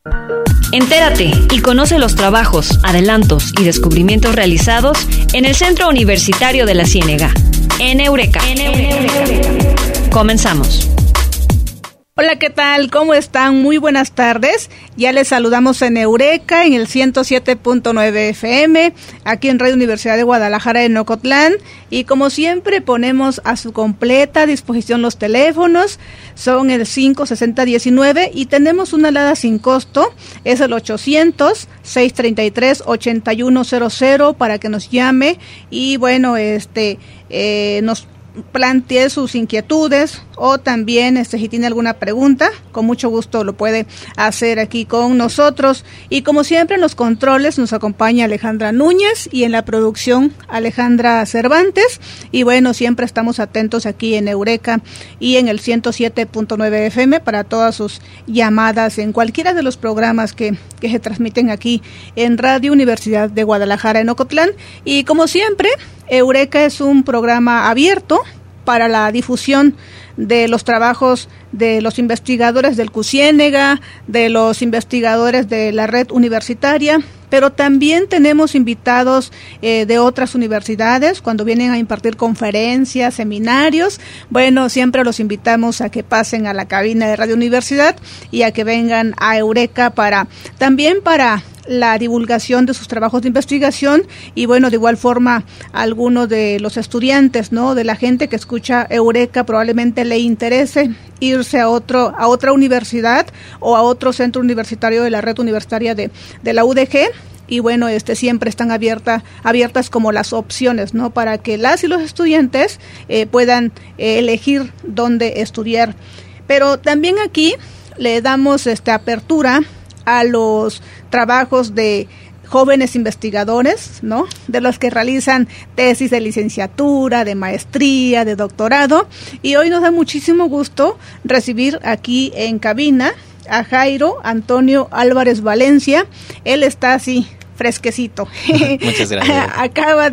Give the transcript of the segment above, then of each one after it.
Entérate y conoce los trabajos, adelantos y descubrimientos realizados en el Centro Universitario de la Ciénega, en Eureka. Comenzamos. Hola, ¿qué tal? ¿Cómo están? Muy buenas tardes. Ya les saludamos en Eureka, en el 107.9 FM, aquí en Radio Universidad de Guadalajara en Ocotlán. Y como siempre, ponemos a su completa disposición los teléfonos. Son el 56019 y tenemos una alada sin costo. Es el 800-633-8100 para que nos llame y bueno, nos plantee sus inquietudes o también si tiene alguna pregunta, con mucho gusto lo puede hacer aquí con nosotros. Y como siempre en los controles nos acompaña Alejandra Núñez y en la producción Alejandra Cervantes. Y bueno, siempre estamos atentos aquí en Eureka y en el 107.9 FM para todas sus llamadas en cualquiera de los programas que se transmiten aquí en Radio Universidad de Guadalajara en Ocotlán. Y como siempre, Eureka es un programa abierto para la difusión de los trabajos de los investigadores del CUCIénega, de los investigadores de la red universitaria, pero también tenemos invitados de otras universidades cuando vienen a impartir conferencias, seminarios. Bueno, siempre los invitamos a que pasen a la cabina de Radio Universidad y a que vengan a Eureka para la divulgación de sus trabajos de investigación. Y bueno, de igual forma algunos de los estudiantes, ¿no?, de la gente que escucha Eureka probablemente le interese irse a otra universidad o a otro centro universitario de la red universitaria de la UDG. Y bueno, siempre están abiertas como las opciones, ¿no?, para que las y los estudiantes puedan elegir dónde estudiar. Pero también aquí le damos apertura a los trabajos de jóvenes investigadores, ¿no?, de los que realizan tesis de licenciatura, de maestría, de doctorado. Y hoy nos da muchísimo gusto recibir aquí en cabina a Jairo Antonio Álvarez Valencia. Él está así fresquecito. Muchas gracias. Acaba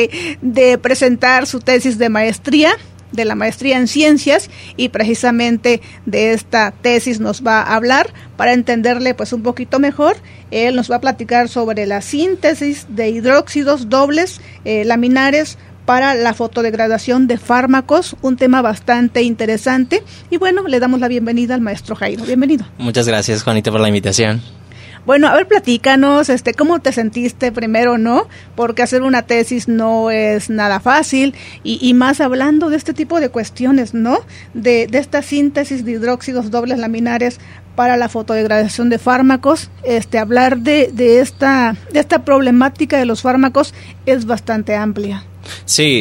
de presentar su tesis de maestría, de la maestría en ciencias, y precisamente de esta tesis nos va a hablar para entenderle pues un poquito mejor. Él nos va a platicar sobre la síntesis de hidróxidos dobles laminares para la fotodegradación de fármacos, un tema bastante interesante. Y bueno, le damos la bienvenida al maestro Jairo. Bienvenido. Muchas gracias, Juanita, por la invitación. Bueno, a ver, platícanos, ¿cómo te sentiste primero, no? Porque hacer una tesis no es nada fácil, y más hablando de este tipo de cuestiones, ¿no? De esta síntesis de hidróxidos dobles laminares para la fotodegradación de fármacos. Hablar de esta problemática de los fármacos es bastante amplia. Sí,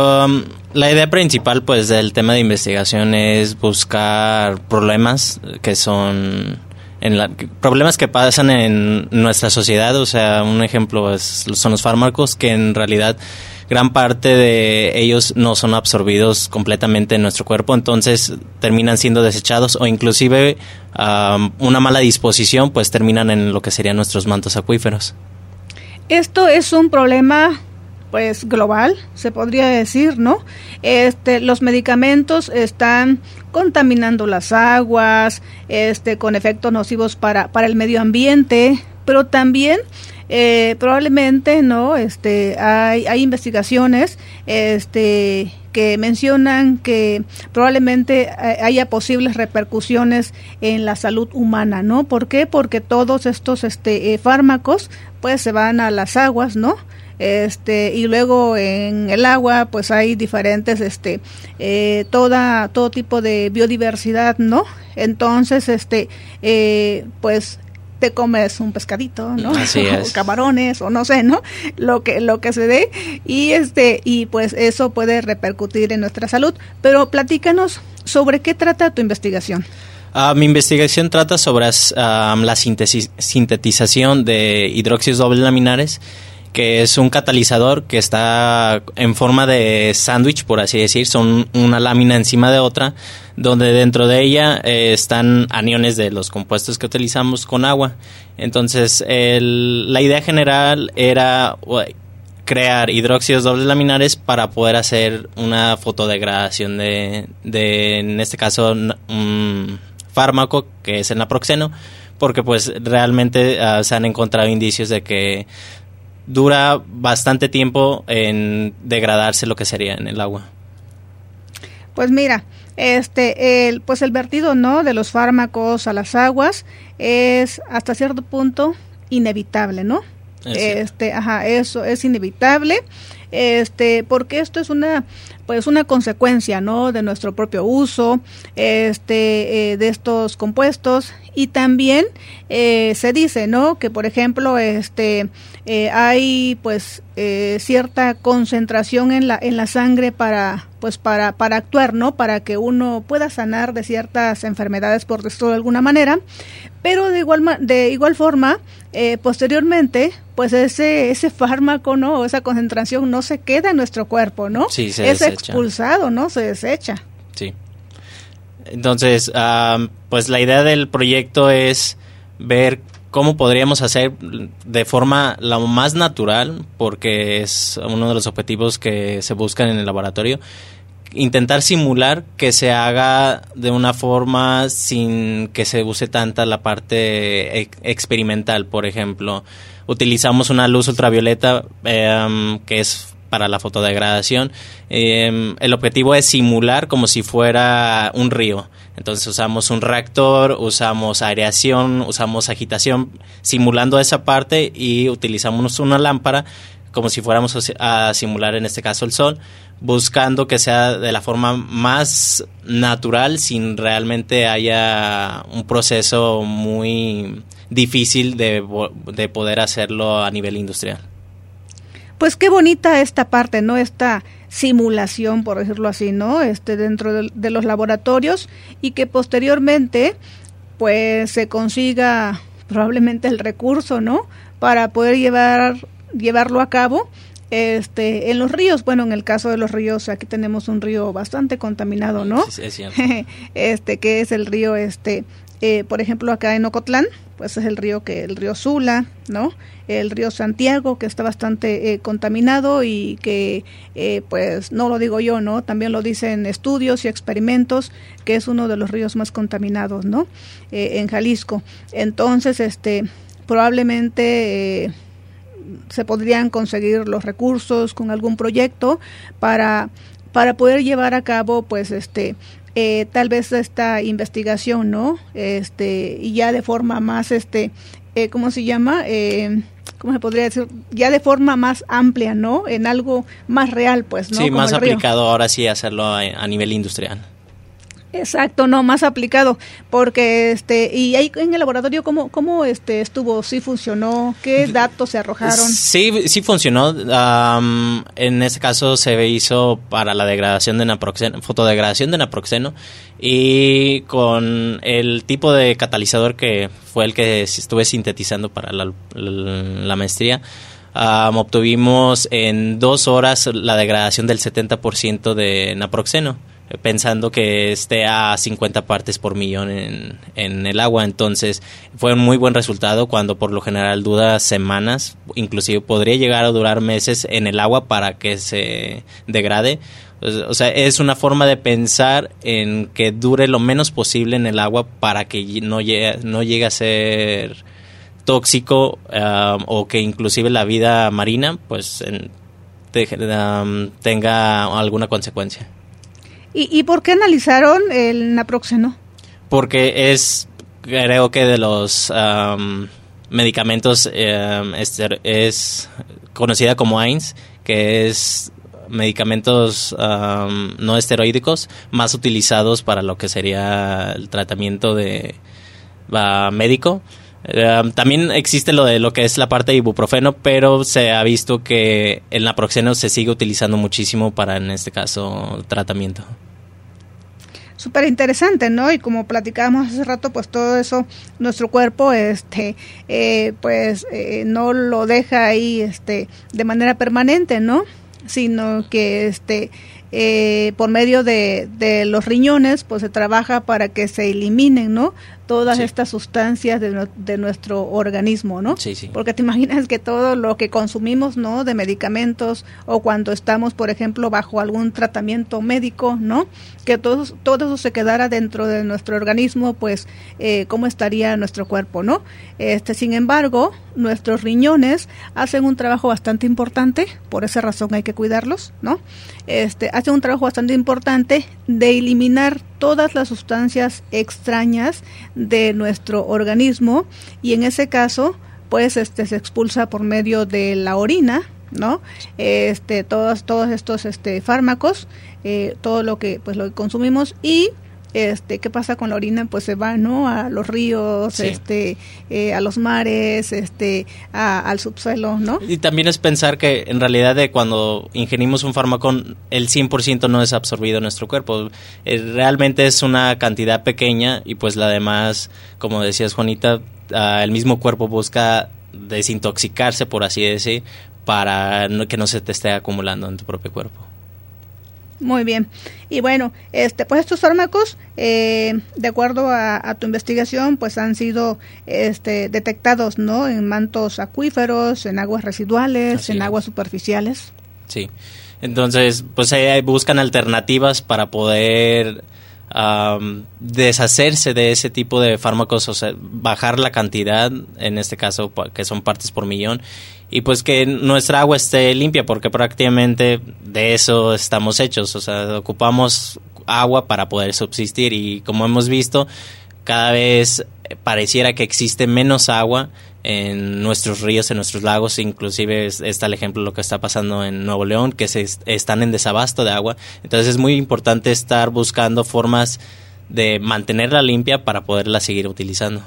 la idea principal pues del tema de investigación es buscar problemas que son problemas que pasan en nuestra sociedad. O sea, un ejemplo son los fármacos, que en realidad gran parte de ellos no son absorbidos completamente en nuestro cuerpo, entonces terminan siendo desechados, o inclusive una mala disposición pues terminan en lo que serían nuestros mantos acuíferos. Esto es un problema pues global, se podría decir, ¿no? Los medicamentos están contaminando las aguas, con efectos nocivos para el medio ambiente, pero también probablemente, ¿no? Hay investigaciones que mencionan que probablemente haya posibles repercusiones en la salud humana, ¿no? ¿Por qué? Porque todos estos fármacos pues se van a las aguas, ¿no? Y luego en el agua pues hay diferentes todo tipo de biodiversidad, ¿no? Entonces pues te comes un pescadito, ¿no? Así es. O camarones, o no sé, ¿no? Lo que se dé, y pues eso puede repercutir en nuestra salud. Pero platícanos sobre qué trata tu investigación. Mi investigación trata sobre la sintetización de hidróxidos dobles laminares, que es un catalizador que está en forma de sándwich, por así decir. Son una lámina encima de otra, donde dentro de ella están aniones de los compuestos que utilizamos con agua. Entonces, la idea general era crear hidróxidos dobles laminares para poder hacer una fotodegradación de en este caso, un fármaco que es el naproxeno, porque pues realmente se han encontrado indicios de que dura bastante tiempo en degradarse lo que sería en el agua. Pues mira, el vertido, ¿no?, de los fármacos a las aguas es hasta cierto punto inevitable, ¿no? Eso es inevitable, porque esto es una consecuencia, ¿no?, de nuestro propio uso, de estos compuestos. Y también se dice, ¿no?, que por ejemplo hay pues cierta concentración en la sangre para actuar, ¿no?, para que uno pueda sanar de ciertas enfermedades, por decirlo de alguna manera. Pero de igual forma, posteriormente, pues ese fármaco, ¿no?, o esa concentración no se queda en nuestro cuerpo, ¿no? Sí, es desecha. Expulsado, ¿no? Se desecha. Sí. Entonces, pues la idea del proyecto es ver cómo podríamos hacer de forma lo más natural, porque es uno de los objetivos que se buscan en el laboratorio, intentar simular que se haga de una forma sin que se use tanta la parte experimental. Por ejemplo, utilizamos una luz ultravioleta que es para la fotodegradación. El objetivo es simular como si fuera un río. Entonces usamos un reactor, usamos aireación, usamos agitación, simulando esa parte, y utilizamos una lámpara como si fuéramos a simular en este caso el sol, buscando que sea de la forma más natural, sin realmente haya un proceso muy difícil de poder hacerlo a nivel industrial. Pues qué bonita esta parte, ¿no? Esta simulación, por decirlo así, ¿no? Dentro de los laboratorios, y que posteriormente pues se consiga probablemente el recurso, ¿no?, para poder llevarlo a cabo en los ríos. Bueno, en el caso de los ríos, aquí tenemos un río bastante contaminado, ¿no? Sí, es cierto. Que es el río por ejemplo, acá en Ocotlán, pues es el río Sula, ¿no? El río Santiago, que está bastante contaminado, y que pues no lo digo yo, ¿no?, también lo dicen estudios y experimentos, que es uno de los ríos más contaminados, ¿no?, en Jalisco. Entonces, probablemente se podrían conseguir los recursos con algún proyecto para poder llevar a cabo, pues, tal vez esta investigación, ¿no? Y ya de forma más, ¿cómo se llama? ¿Cómo se podría decir? Ya de forma más amplia, ¿no? En algo más real, pues, ¿no? Sí, como más el río. aplicado ahora sí hacerlo a nivel industrial. Exacto, no, más aplicado, porque y ahí en el laboratorio cómo estuvo, sí funcionó, qué datos se arrojaron. Sí funcionó. En este caso se hizo para la degradación de naproxeno, fotodegradación de naproxeno, y con el tipo de catalizador que fue el que estuve sintetizando para la maestría. Obtuvimos en 2 horas la degradación del 70% de naproxeno, pensando que esté a 50 partes por millón en el agua. Entonces fue un muy buen resultado, cuando por lo general dura semanas, inclusive podría llegar a durar meses en el agua para que se degrade. O sea, es una forma de pensar en que dure lo menos posible en el agua para que no llegue a ser tóxico, o que inclusive la vida marina pues tenga alguna consecuencia. ¿Y por qué analizaron el naproxeno? Porque creo que de los medicamentos es conocida como AINES, que es medicamentos no esteroídicos más utilizados para lo que sería el tratamiento médico. También existe lo que es la parte de ibuprofeno, pero se ha visto que el naproxeno se sigue utilizando muchísimo para, en este caso, tratamiento. Súper interesante, ¿no? Y como platicábamos hace rato, pues todo eso, nuestro cuerpo, no lo deja ahí, de manera permanente, ¿no? Sino que, por medio de los riñones, pues se trabaja para que se eliminen, ¿no?, todas estas sustancias de nuestro organismo, ¿no? Sí, sí. Porque te imaginas que todo lo que consumimos, ¿no? De medicamentos, o cuando estamos, por ejemplo, bajo algún tratamiento médico, ¿no? Que todo eso se quedara dentro de nuestro organismo, pues, ¿cómo estaría nuestro cuerpo, no? Sin embargo, nuestros riñones hacen un trabajo bastante importante, por esa razón hay que cuidarlos, ¿no? Hacen un trabajo bastante importante de eliminar todas las sustancias extrañas de nuestro organismo, y en ese caso pues se expulsa por medio de la orina, ¿no? Todos estos fármacos, todo lo que consumimos. Y ¿qué pasa con la orina? Pues se va, ¿no? A los ríos, sí. A los mares, al subsuelo, ¿no? Y también es pensar que en realidad de cuando ingerimos un fármaco, el 100% no es absorbido en nuestro cuerpo. Realmente es una cantidad pequeña, y pues la demás, como decías, Juanita, el mismo cuerpo busca desintoxicarse, por así decir, para que no se te esté acumulando en tu propio cuerpo. Muy bien. Y bueno, pues estos fármacos, de acuerdo a tu investigación, pues han sido detectados, ¿no? En mantos acuíferos, en aguas residuales, en aguas superficiales. Sí. Entonces, pues buscan alternativas para poder deshacerse de ese tipo de fármacos, o sea, bajar la cantidad, en este caso, que son partes por millón, y pues que nuestra agua esté limpia, porque prácticamente de eso estamos hechos, o sea, ocupamos agua para poder subsistir, y como hemos visto, cada vez pareciera que existe menos agua en nuestros ríos, en nuestros lagos. Inclusive está el ejemplo de lo que está pasando en Nuevo León, que están en desabasto de agua. Entonces es muy importante estar buscando formas de mantenerla limpia para poderla seguir utilizando.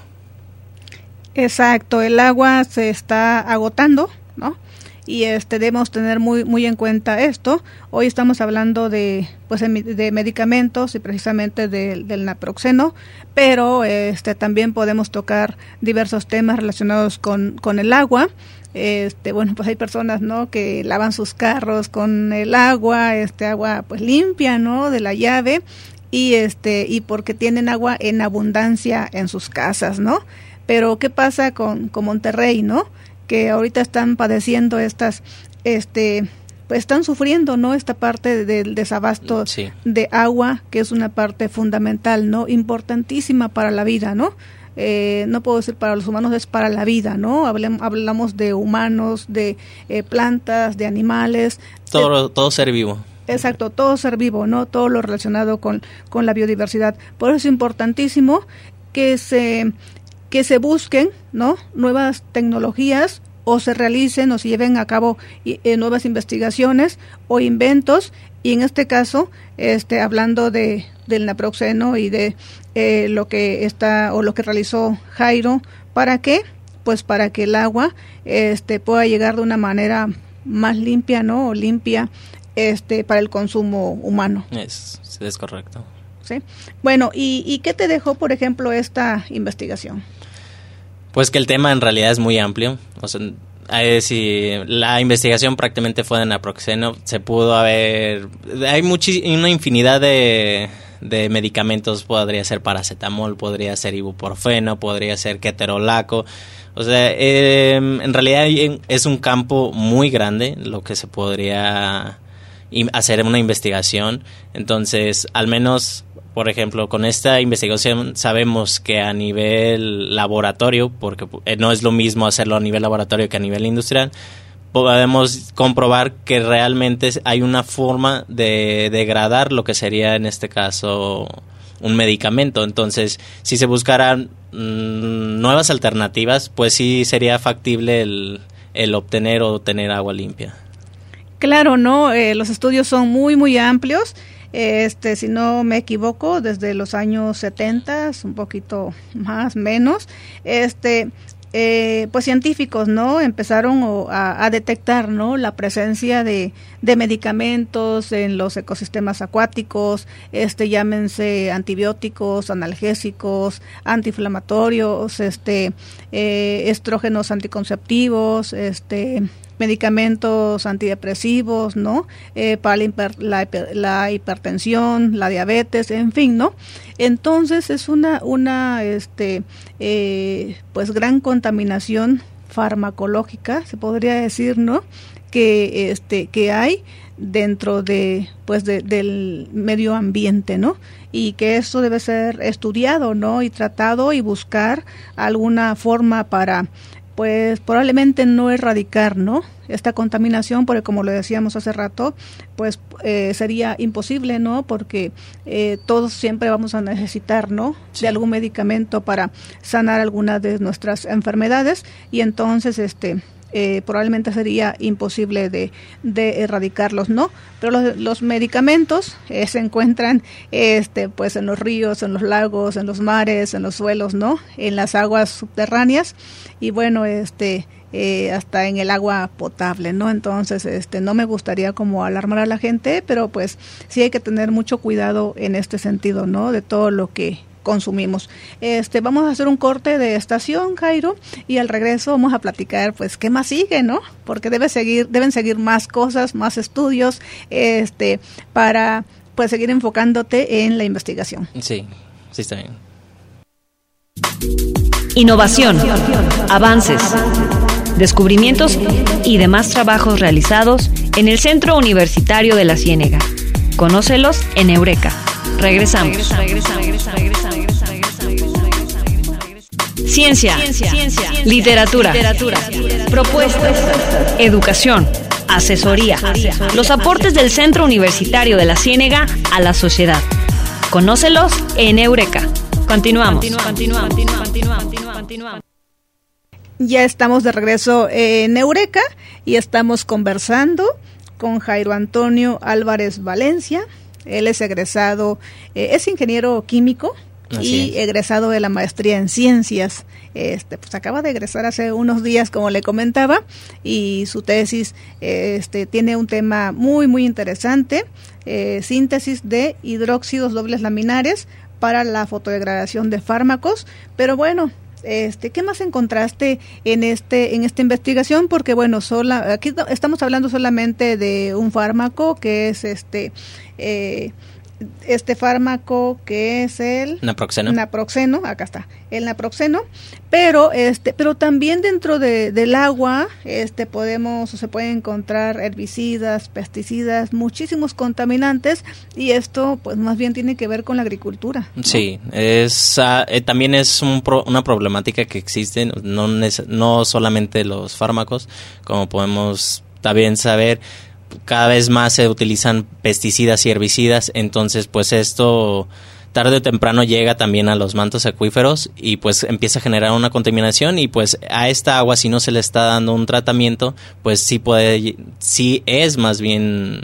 Exacto, el agua se está agotando, ¿no? Y debemos tener muy en cuenta esto. Hoy estamos hablando de medicamentos y precisamente del naproxeno, pero también podemos tocar diversos temas relacionados con el agua. Pues hay personas, ¿no?, que lavan sus carros con el agua, agua pues limpia, ¿no?, de la llave, y porque tienen agua en abundancia en sus casas, ¿no? Pero ¿qué pasa con Monterrey, ¿no?, que ahorita están padeciendo pues están sufriendo, ¿no?, esta parte del desabasto de agua, que es una parte fundamental, ¿no?, importantísima para la vida, ¿no? No puedo decir para los humanos, es para la vida, ¿no? Hablamos de humanos, de plantas, de animales. Todo ser vivo. Exacto, todo ser vivo, ¿no? Todo lo relacionado con la biodiversidad. Por eso es importantísimo que se busquen, ¿no?, nuevas tecnologías, o se realicen o se lleven a cabo nuevas investigaciones o inventos, y en este caso, hablando del naproxeno y de lo que realizó Jairo, ¿para qué? Pues para que el agua pueda llegar de una manera más limpia, ¿no?, o limpia para el consumo humano. Es correcto. ¿Sí? Bueno, ¿y qué te dejó, por ejemplo, esta investigación? Pues que el tema en realidad es muy amplio. O sea, si la investigación prácticamente fue de naproxeno, se pudo haber... Hay una infinidad de medicamentos. Podría ser paracetamol, podría ser ibuprofeno, podría ser ketorolaco. O sea, en realidad es un campo muy grande lo que se podría hacer una investigación. Entonces, al menos, por ejemplo, con esta investigación sabemos que a nivel laboratorio, porque no es lo mismo hacerlo a nivel laboratorio que a nivel industrial, podemos comprobar que realmente hay una forma de degradar lo que sería en este caso un medicamento. Entonces, si se buscaran nuevas alternativas, pues sí sería factible el obtener o tener agua limpia. Claro, ¿no? Los estudios son muy amplios. Si no me equivoco, desde los años 70, un poquito más, menos, pues científicos, ¿no?, empezaron a detectar, ¿no?, la presencia de medicamentos en los ecosistemas acuáticos, llámense antibióticos, analgésicos, antiinflamatorios, estrógenos anticonceptivos, medicamentos antidepresivos, ¿no? Para la hipertensión, la diabetes, en fin, ¿no? Entonces es una pues gran contaminación farmacológica, se podría decir, ¿no? Que hay dentro de del medio ambiente, ¿no? Y que eso debe ser estudiado, ¿no? Y tratado y buscar alguna forma para, pues, probablemente no erradicar, ¿no? Esta contaminación, porque como lo decíamos hace rato, pues sería imposible, ¿no? Porque todos siempre vamos a necesitar, ¿no? De algún medicamento para sanar alguna de nuestras enfermedades, y entonces probablemente sería imposible de erradicarlos, ¿no? Pero los medicamentos se encuentran pues en los ríos, en los lagos, en los mares, en los suelos, ¿no? En las aguas subterráneas, y bueno, hasta en el agua potable, ¿no? Entonces, no me gustaría como alarmar a la gente, pero pues sí hay que tener mucho cuidado en este sentido, ¿no? De todo lo que consumimos. Vamos a hacer un corte de estación, Jairo, y al regreso vamos a platicar, pues, qué más sigue, ¿no? Porque deben seguir más cosas, más estudios, para, pues, seguir enfocándote en la investigación. Sí, está bien. Innovación, avances, descubrimientos y demás trabajos realizados en el Centro Universitario de la Ciénega. Conócelos en Eureka. Regresamos. Ciencia, literatura, propuestas, educación, asesoría, los aportes del Centro Universitario de la Ciénega a la sociedad. Conócelos en Eureka. Continuamos. Ya estamos de regreso en Eureka y estamos conversando con Jairo Antonio Álvarez Valencia. Él es egresado, es ingeniero químico. Así y es. Egresado de la maestría en ciencias. Pues acaba de egresar hace unos días, como le comentaba, y su tesis tiene un tema muy muy interesante, síntesis de hidróxidos dobles laminares para la fotodegradación de fármacos. Pero bueno, ¿qué más encontraste en esta investigación? Porque bueno, aquí estamos hablando solamente de un fármaco que es este fármaco que es el naproxeno, acá está, el naproxeno, pero también dentro del agua se pueden encontrar herbicidas, pesticidas, muchísimos contaminantes, y esto pues más bien tiene que ver con la agricultura, ¿no? Sí, también es una problemática que existe, no solamente los fármacos, como podemos también saber. Cada vez más se utilizan pesticidas y herbicidas, entonces pues esto tarde o temprano llega también a los mantos acuíferos y pues empieza a generar una contaminación, y pues a esta agua, si no se le está dando un tratamiento, pues sí es más bien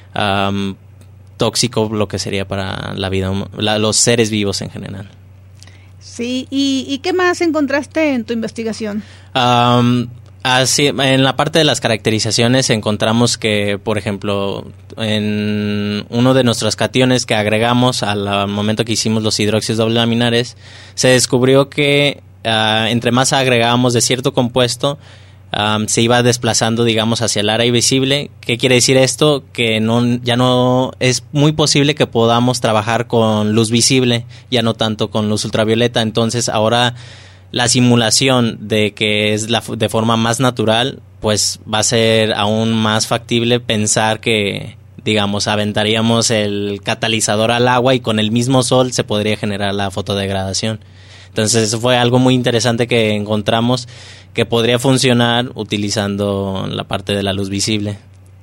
tóxico, lo que sería para la vida, los seres vivos en general. Sí, ¿y qué más encontraste en tu investigación? Así, en la parte de las caracterizaciones encontramos que, por ejemplo, en uno de nuestros cationes que agregamos al momento que hicimos los hidróxidos doble laminares, se descubrió que entre más agregábamos de cierto compuesto, se iba desplazando, digamos, hacia el área visible. ¿Qué quiere decir esto? Que ya no es muy posible que podamos trabajar con luz visible, ya no tanto con luz ultravioleta. Entonces ahora la simulación de que es de forma más natural, pues va a ser aún más factible pensar que, digamos, aventaríamos el catalizador al agua y con el mismo sol se podría generar la fotodegradación. Entonces eso fue algo muy interesante que encontramos que podría funcionar utilizando la parte de la luz visible.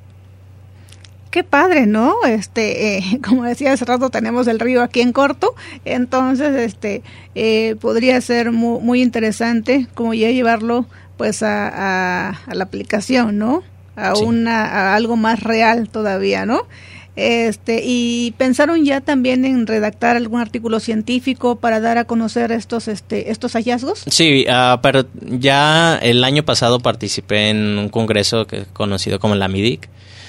Qué padre, ¿no? Como decía hace rato, tenemos el río aquí en corto, entonces podría ser muy, muy interesante como ya llevarlo pues a la aplicación, ¿no? A algo más real todavía, ¿no? Y pensaron ya también en redactar algún artículo científico para dar a conocer estos hallazgos. Sí, pero ya el año pasado participé en un congreso conocido como la MIDIC.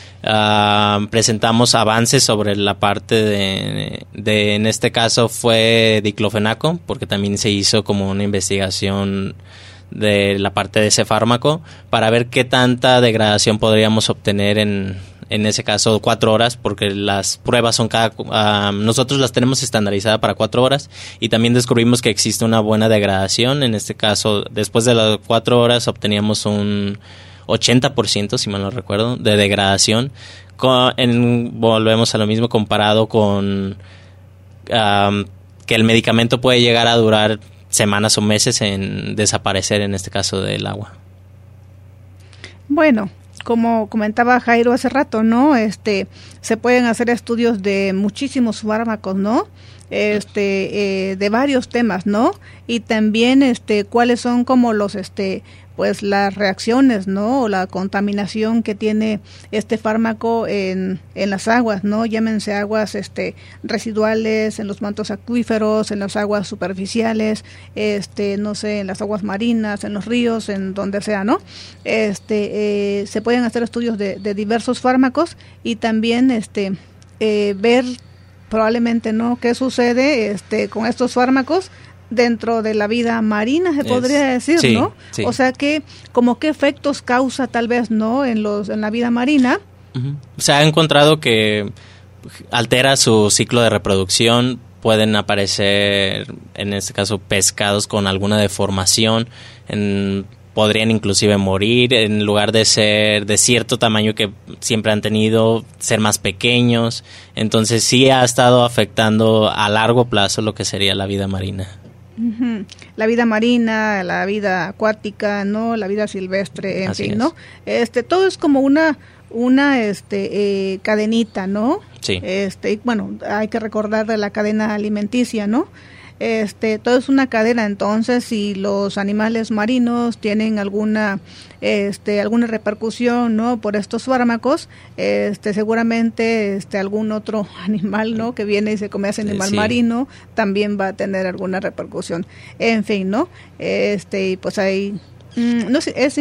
Presentamos avances sobre la parte de en este caso fue diclofenaco, porque también se hizo como una investigación de la parte de ese fármaco para ver qué tanta degradación podríamos obtener en ese caso 4 horas, porque las pruebas son nosotros las tenemos estandarizadas para 4 horas y también descubrimos que existe una buena degradación. En este caso, después de las 4 horas obteníamos un 80%, si mal no recuerdo, de degradación. Volvemos a lo mismo comparado con que el medicamento puede llegar a durar semanas o meses en desaparecer, en este caso del agua. Bueno, como comentaba Jairo hace rato, ¿no? Se pueden hacer estudios de muchísimos fármacos, ¿no? De varios temas, ¿no? Y también cuáles son como los pues las reacciones, ¿no? O la contaminación que tiene este fármaco en las aguas, ¿no? Llámense aguas residuales, en los mantos acuíferos, en las aguas superficiales, no sé, en las aguas marinas, en los ríos, en donde sea, ¿no? Se pueden hacer estudios de diversos fármacos y también ver probablemente, ¿no? qué sucede con estos fármacos dentro de la vida marina, se podría decir, sí, ¿no? Sí. O sea, que como qué efectos causa tal vez, ¿no? en la vida marina. Uh-huh. Se ha encontrado que altera su ciclo de reproducción, pueden aparecer, en este caso, pescados con alguna deformación, podrían inclusive morir, en lugar de ser de cierto tamaño que siempre han tenido, ser más pequeños. Entonces sí ha estado afectando a largo plazo lo que sería la vida marina. Uh-huh. La vida marina, la vida acuática, ¿no? La vida silvestre, en Así fin, es. ¿no? Todo es como una cadenita, ¿no? Sí. Bueno, hay que recordar de la cadena alimenticia, ¿no? Todo es una cadena. Entonces, si los animales marinos tienen alguna repercusión, ¿no? por estos fármacos, seguramente algún otro animal, ¿no? que viene y se come a ese animal sí. marino también va a tener alguna repercusión. En fin, ¿no? Y pues hay no sé, es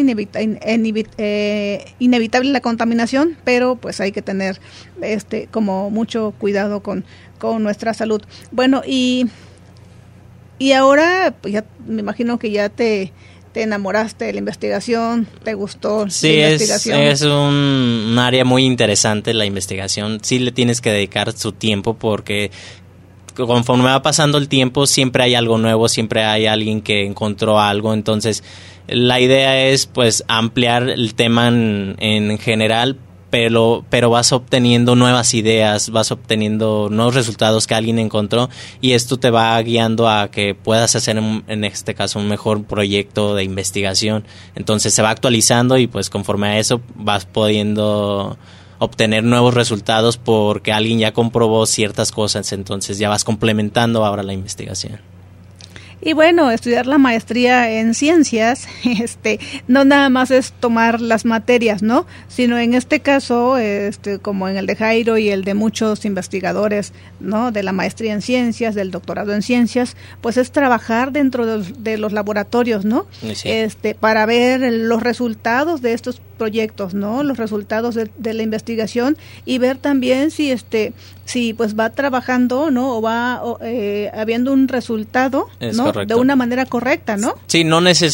inevitable la contaminación, pero pues hay que tener como mucho cuidado con nuestra salud. Bueno, y ahora, pues ya me imagino que ya te enamoraste de la investigación, te gustó sí, la investigación. Es un área muy interesante la investigación. Sí le tienes que dedicar su tiempo porque conforme va pasando el tiempo siempre hay algo nuevo, siempre hay alguien que encontró algo. Entonces la idea es pues ampliar el tema en general, pero vas obteniendo nuevas ideas, vas obteniendo nuevos resultados que alguien encontró y esto te va guiando a que puedas hacer en este caso un mejor proyecto de investigación. Entonces se va actualizando y pues conforme a eso vas pudiendo obtener nuevos resultados porque alguien ya comprobó ciertas cosas, entonces ya vas complementando ahora la investigación. Y bueno, estudiar la maestría en ciencias, no nada más es tomar las materias, ¿no? Sino en este caso, como en el de Jairo y el de muchos investigadores, ¿no? De la maestría en ciencias, del doctorado en ciencias, pues es trabajar dentro de los laboratorios, ¿no? Sí. Para ver los resultados de estos proyectos, ¿no? Los resultados de la investigación y ver también si pues va trabajando, ¿no? O va habiendo un resultado, ¿no? Correcto. De una manera correcta, ¿no? Sí,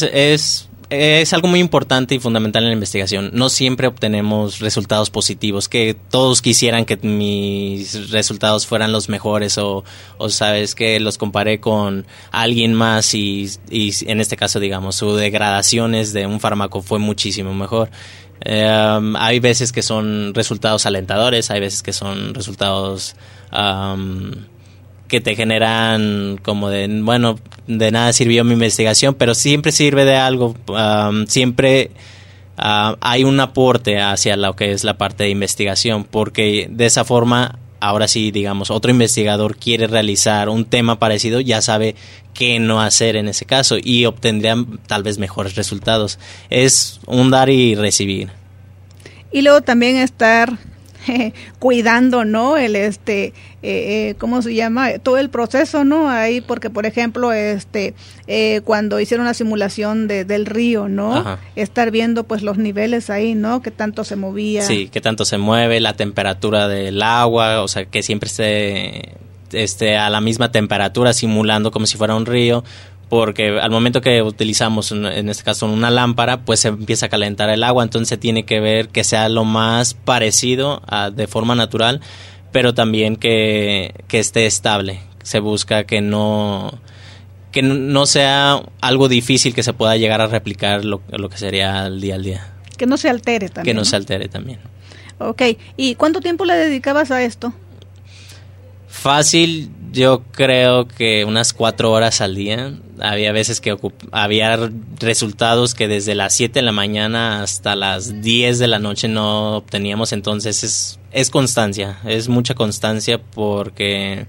es algo muy importante y fundamental en la investigación. No siempre obtenemos resultados positivos, que todos quisieran que mis resultados fueran los mejores o sabes que los comparé con alguien más y en este caso, digamos, su degradaciones de un fármaco fue muchísimo mejor. Hay veces que son resultados alentadores, hay veces que son resultados que te generan como de nada sirvió mi investigación, pero siempre sirve de algo, siempre hay un aporte hacia lo que es la parte de investigación, porque de esa forma, ahora sí, digamos, otro investigador quiere realizar un tema parecido, ya sabe qué no hacer en ese caso y obtendrían tal vez mejores resultados. Es un dar y recibir. Y luego también estar cuidando, ¿no? ¿Cómo se llama? Todo el proceso, ¿no? Ahí, porque por ejemplo, cuando hicieron la simulación del río, ¿no? Ajá. Estar viendo pues los niveles ahí, ¿no? Qué tanto se movía. Sí, qué tanto se mueve, la temperatura del agua, o sea, que siempre esté a la misma temperatura, simulando como si fuera un río, porque al momento que utilizamos, en este caso, una lámpara, pues se empieza a calentar el agua, entonces se tiene que ver que sea lo más parecido de forma natural, pero también que esté estable. Se busca que no sea algo difícil que se pueda llegar a replicar lo que sería el día al día. Que no se altere también. Que no se altere también. Ok, ¿y cuánto tiempo le dedicabas a esto? Fácil, yo creo que unas 4 horas al día. Había veces que había resultados que desde las 7 de la mañana hasta las 10 de la noche no obteníamos, entonces es constancia, es mucha constancia porque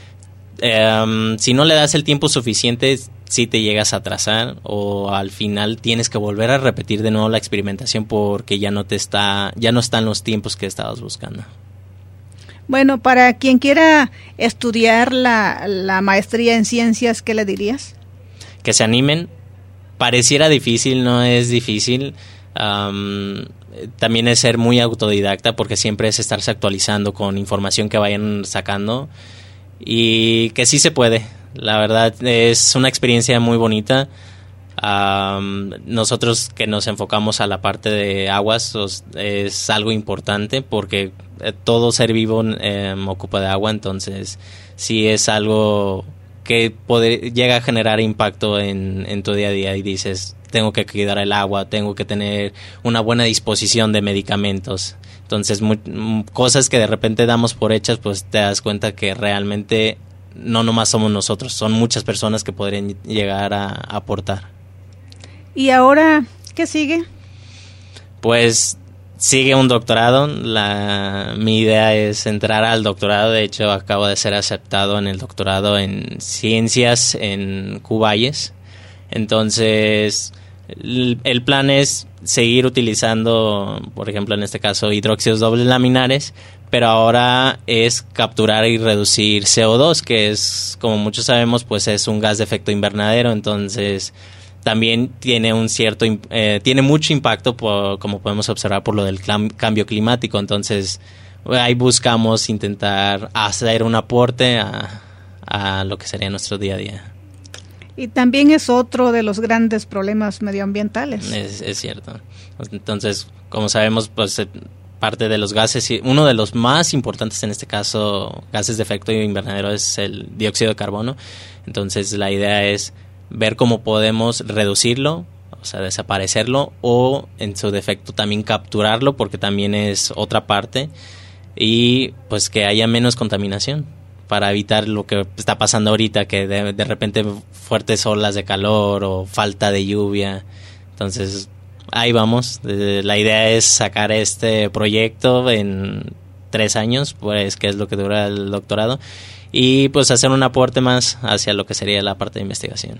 si no le das el tiempo suficiente, sí te llegas a atrasar o al final tienes que volver a repetir de nuevo la experimentación porque ya no están los tiempos que estabas buscando. Bueno, para quien quiera estudiar la maestría en ciencias, ¿qué le dirías? Que se animen. Pareciera difícil, no es difícil. También es ser muy autodidacta porque siempre es estarse actualizando con información que vayan sacando y que sí se puede. La verdad es una experiencia muy bonita. Nosotros que nos enfocamos a la parte de aguas es algo importante porque todo ser vivo ocupa de agua, entonces sí es algo que llega a generar impacto en tu día a día y dices, tengo que cuidar el agua, tengo que tener una buena disposición de medicamentos. Entonces cosas que de repente damos por hechas, pues te das cuenta que realmente no nomás somos nosotros, son muchas personas que podrían llegar a aportar. ¿Y ahora qué sigue? Pues sigue un doctorado. Mi idea es entrar al doctorado. De hecho, acabo de ser aceptado en el doctorado en ciencias en Cuballes. Entonces, el plan es seguir utilizando, por ejemplo, en este caso, hidróxidos dobles laminares, pero ahora es capturar y reducir CO2, que es, como muchos sabemos, pues es un gas de efecto invernadero. Entonces también tiene tiene mucho impacto, como podemos observar, por lo del cambio climático. Entonces ahí buscamos intentar hacer un aporte a lo que sería nuestro día a día. Y también es otro de los grandes problemas medioambientales. Es cierto. Entonces, como sabemos, pues parte de los gases, uno de los más importantes en este caso, gases de efecto invernadero, es el dióxido de carbono. Entonces la idea es ver cómo podemos reducirlo, o sea, desaparecerlo, o en su defecto también capturarlo, porque también es otra parte, y pues que haya menos contaminación para evitar lo que está pasando ahorita, que de repente fuertes olas de calor o falta de lluvia. Entonces ahí vamos. La idea es sacar este proyecto en 3 años, pues que es lo que dura el doctorado, y pues hacer un aporte más hacia lo que sería la parte de investigación.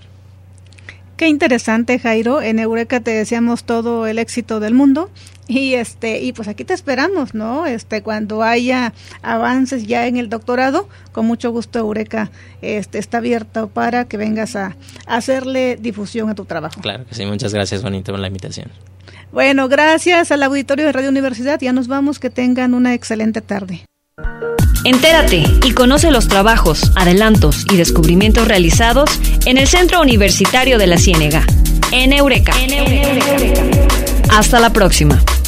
Qué interesante, Jairo. En Eureka te deseamos todo el éxito del mundo y pues aquí te esperamos, ¿no? Cuando haya avances ya en el doctorado, con mucho gusto Eureka está abierto para que vengas a hacerle difusión a tu trabajo. Claro que sí, muchas gracias, Juanito, por la invitación. Bueno, gracias al auditorio de Radio Universidad. Ya nos vamos, que tengan una excelente tarde. Entérate y conoce los trabajos, adelantos y descubrimientos realizados en el Centro Universitario de la Ciénega, en Eureka. Hasta la próxima.